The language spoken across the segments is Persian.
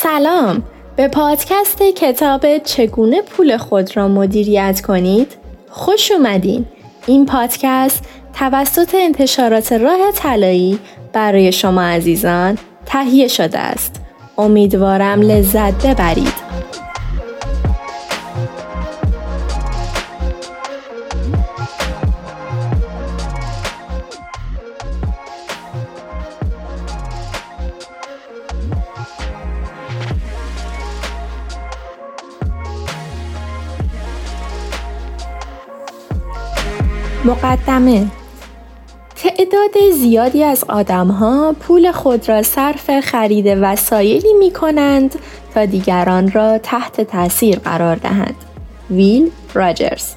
سلام، به پادکست کتاب چگونه پول خود را مدیریت کنید خوش اومدین. این پادکست توسط انتشارات راه طلایی برای شما عزیزان تهیه شده است. امیدوارم لذت ببرید. مقدمه: تعداد زیادی از آدم‌ها پول خود را صرف خرید وسایلی می‌کنند تا دیگران را تحت تأثیر قرار دهند. ویل راجرز.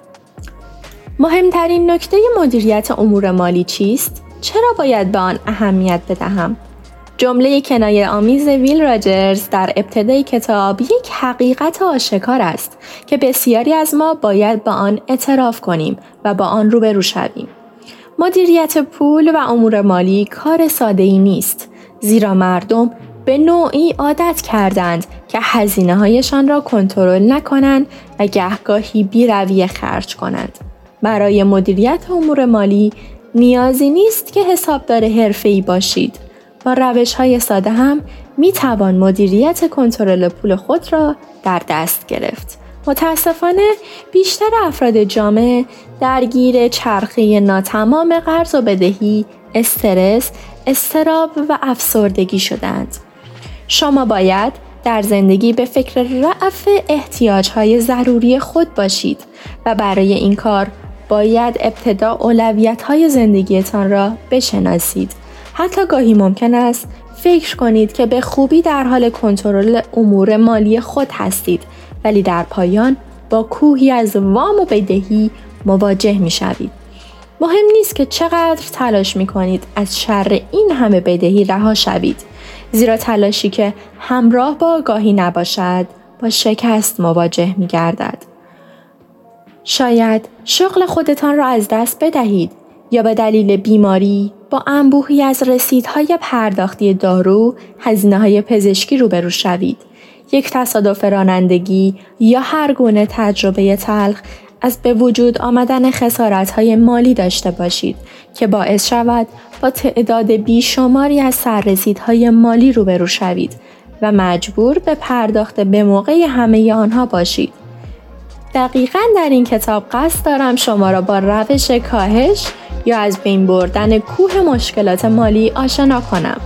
مهمترین نکته مدیریت امور مالی چیست؟ چرا باید به آن اهمیت بدهم؟ جمله کنایه‌آمیز ویل راجرز در ابتدای کتاب یک حقیقت آشکار است که بسیاری از ما باید با آن اعتراف کنیم و با آن روبرو شویم. مدیریت پول و امور مالی کار ساده‌ای نیست، زیرا مردم به نوعی عادت کردند که هزینه‌هایشان را کنترل نکنند و گهگاهی بی‌رویه خرج کنند. برای مدیریت امور مالی نیازی نیست که حسابدار حرفه‌ای باشید. با روش‌های ساده هم می‌توان مدیریت کنترل پول خود را در دست گرفت. متاسفانه بیشتر افراد جامعه درگیر چرخه ناتمام قرض و بدهی، استرس، اضطراب و افسردگی شدند. شما باید در زندگی به فکر رفع احتیاج‌های ضروری خود باشید و برای این کار باید ابتدا اولویت‌های زندگیتان را بشناسید. حتی گاهی ممکن است فکر کنید که به خوبی در حال کنترل امور مالی خود هستید، ولی در پایان با کوهی از وام و بدهی مواجه می شوید. مهم نیست که چقدر تلاش می کنید از شر این همه بدهی رها شوید، زیرا تلاشی که همراه با آگاهی نباشد با شکست مواجه می گردد. شاید شغل خودتان را از دست بدهید یا به دلیل بیماری با انبوهی از رسیدهای پرداختی دارو، هزینه‌های پزشکی روبرو شوید. یک تصادف رانندگی یا هر گونه تجربه تلخ از به وجود آمدن خسارت‌های مالی داشته باشید که باعث شود با تعداد بیشماری از سررسیدهای مالی روبرو شوید و مجبور به پرداخت به موقع همه آنها باشید. دقیقاً در این کتاب قصد دارم شما را با روش کاهش یا از بین بردن کوه مشکلات مالی آشنا کنم.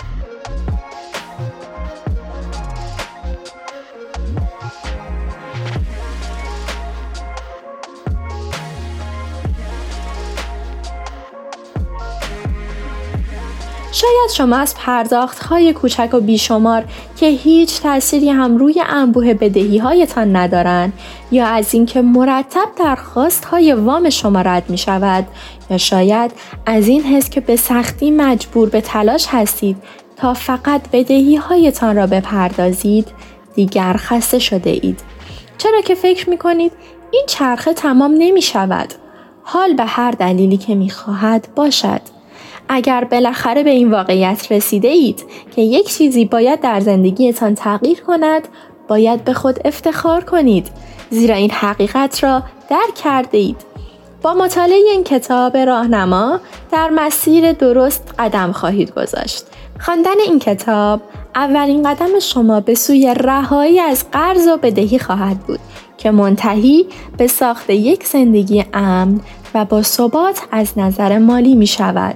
شاید شما از پرداخت‌های کوچک و بیشمار که هیچ تأثیری هم روی انبوه بدهی‌هایتان ندارند، یا از اینکه مرتب درخواست‌های وام شما رد می‌شود، یا شاید از این حس که به سختی مجبور به تلاش هستید تا فقط بدهی‌هایتان را بپردازید، دیگر خسته شده اید. چرا که فکر می‌کنید این چرخه تمام نمی‌شود، حال به هر دلیلی که می‌خواهد باشد. اگر بالاخره به این واقعیت رسیده اید که یک چیزی باید در زندگیتان تغییر کند، باید به خود افتخار کنید، زیرا این حقیقت را درک کرده اید. با مطالعه این کتاب راهنما در مسیر درست قدم خواهید گذاشت. خواندن این کتاب اولین قدم شما به سوی رهایی از قرض و بدهی خواهد بود که منتهی به ساخت یک زندگی امن و با ثبات از نظر مالی می شود.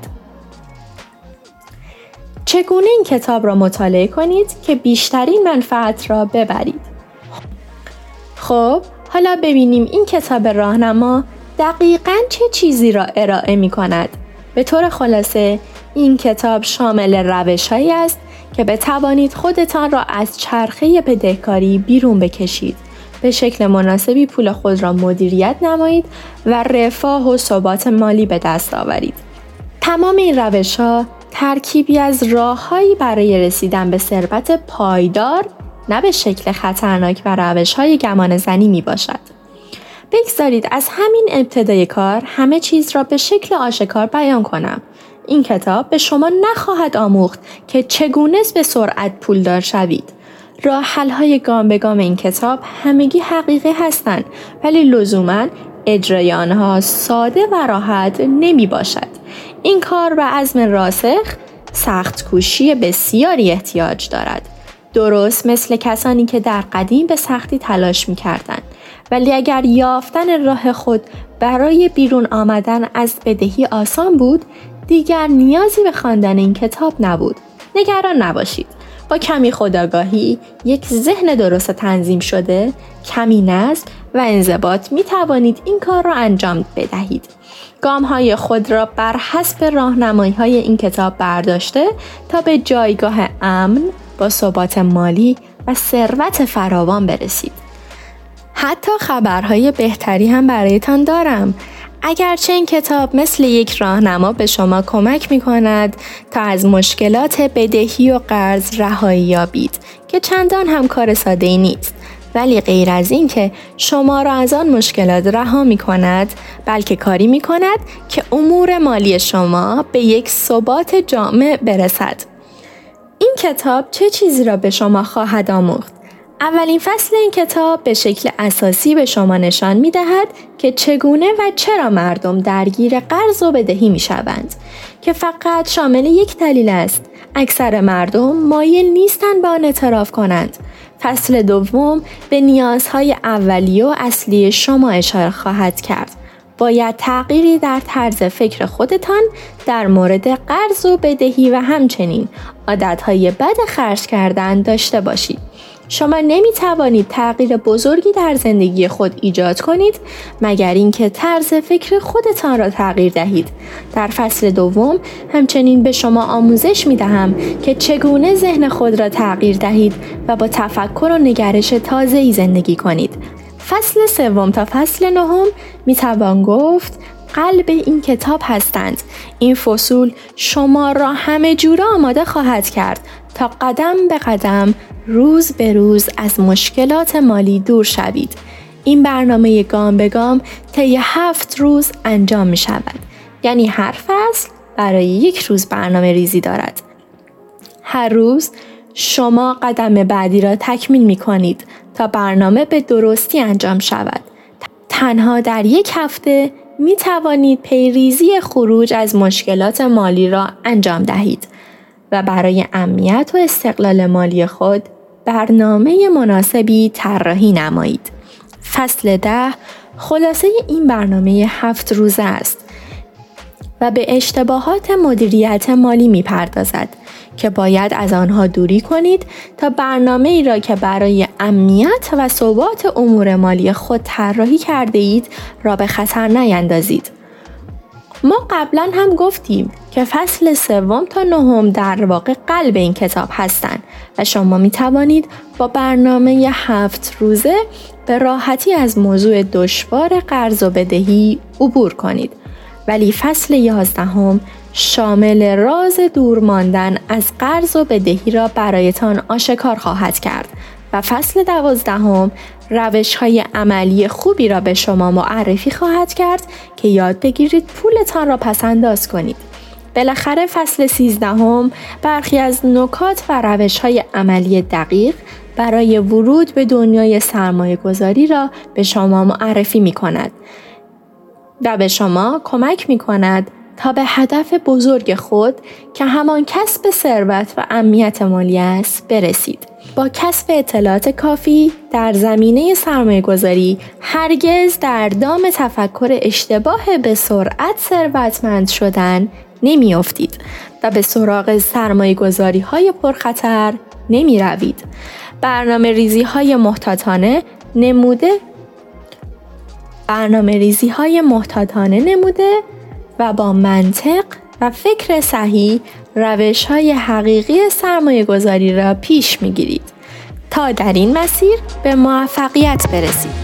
چگونه این کتاب را مطالعه کنید که بیشترین منفعت را ببرید؟ خب، حالا ببینیم این کتاب راهنما دقیقاً چه چیزی را ارائه می کند. به طور خلاصه، این کتاب شامل روش‌هایی است که بتوانید خودتان را از چرخه بدهکاری بیرون بکشید، به شکل مناسبی پول خود را مدیریت نمایید و رفاه و ثبات مالی به دست آورید. تمام این روش‌ها ترکیبی از راه‌هایی برای رسیدن به ثروت پایدار، نه به شکل خطرناک و روش‌های گمانه‌زنی میباشد. بگذارید از همین ابتدای کار همه چیز را به شکل آشکار بیان کنم. این کتاب به شما نخواهد آموخت که چگونه به سرعت پولدار شوید. راه حل‌های گام به گام این کتاب همگی حقیقی هستند، ولی لزوماً اجرای آنها ساده و راحت نمی باشد. این کار به عزم راسخ، سخت کوشی بسیاری احتیاج دارد. درست مثل کسانی که در قدیم به سختی تلاش می کردند. ولی اگر یافتن راه خود برای بیرون آمدن از بدهی آسان بود، دیگر نیازی به خواندن این کتاب نبود. نگران نباشید. با کمی خودآگاهی، یک ذهن درست تنظیم شده، کمی نظم و انضباط می توانید این کار را انجام بدهید. گام‌های خود را بر حسب راهنمایی‌های این کتاب برداشته تا به جایگاه امن با ثبات مالی و ثروت فراوان برسید. حتی خبرهای بهتری هم برایتان دارم. اگرچه این کتاب مثل یک راهنما به شما کمک می کند تا از مشکلات بدهی و قرض رهایی یابید که چندان هم کار ساده‌ای نیست، ولی غیر از این که شما را از آن مشکلات رها می کند، بلکه کاری می کند که امور مالی شما به یک ثبات جامع برسد. این کتاب چه چیزی را به شما خواهد آموخت؟ اولین فصل این کتاب به شکل اساسی به شما نشان می دهد که چگونه و چرا مردم درگیر قرض و بدهی می شوند، که فقط شامل یک دلیل است. اکثر مردم مایل نیستند به آن اعتراف کنند. فصل دوم به نیازهای اولیه و اصلی شما اشاره خواهد کرد. باید تغییری در طرز فکر خودتان در مورد قرض و بدهی و همچنین عادتهای بد خرج کردن داشته باشید. شما نمی توانید تغییر بزرگی در زندگی خود ایجاد کنید مگر اینکه طرز فکر خودتان را تغییر دهید. در فصل دوم همچنین به شما آموزش می دهم که چگونه ذهن خود را تغییر دهید و با تفکر و نگرش تازه‌ای زندگی کنید. فصل سوم تا فصل نهم می توان گفت قلب این کتاب هستند. این فصول شما را همه جوره آماده خواهد کرد تا قدم به قدم، روز به روز از مشکلات مالی دور شوید. این برنامه گام به گام طی 7 روز انجام می شود. یعنی هر فصل برای 1 روز برنامه ریزی دارد. هر روز شما قدم بعدی را تکمیل می کنید تا برنامه به درستی انجام شود. تنها در 1 هفته می توانید پیریزی خروج از مشکلات مالی را انجام دهید و برای امنیت و استقلال مالی خود برنامه مناسبی طراحی نمایید. فصل 10 خلاصه این برنامه 7 روزه است و به اشتباهات مدیریت مالی می پردازد که باید از آنها دوری کنید تا برنامه ای را که برای امنیت و ثبات امور مالی خود طراحی کرده اید را به خطر نیندازید. ما قبلا هم گفتیم که فصل 3 تا 9 در واقع قلب این کتاب هستند و شما می توانید با برنامه 7 روزه به راحتی از موضوع دشوار قرض و بدهی عبور کنید. ولی فصل 11 شامل راز دور ماندن از قرض و بدهی را برایتان آشکار خواهد کرد و فصل 12 روش‌های عملی خوبی را به شما معرفی خواهد کرد که یاد بگیرید پولتان را پس‌انداز کنید. بالاخره فصل 13 برخی از نکات و روش‌های عملی دقیق برای ورود به دنیای سرمایه‌گذاری را به شما معرفی می‌کند و به شما کمک می‌کند تا به هدف بزرگ خود که همان کسب ثروت و امنیت مالی است برسید. با کسب اطلاعات کافی در زمینه سرمایه‌گذاری هرگز در دام تفکر اشتباه به سرعت ثروتمند شدن نمی‌افتید و به سراغ سرمایه‌گذاری‌های پرخطر نمی‌روید. برنامه‌ریزی‌های محتاطانه نموده و با منطق و فکر صحیح روش‌های حقیقی سرمایه‌گذاری را پیش می‌گیرید تا در این مسیر به موفقیت برسید.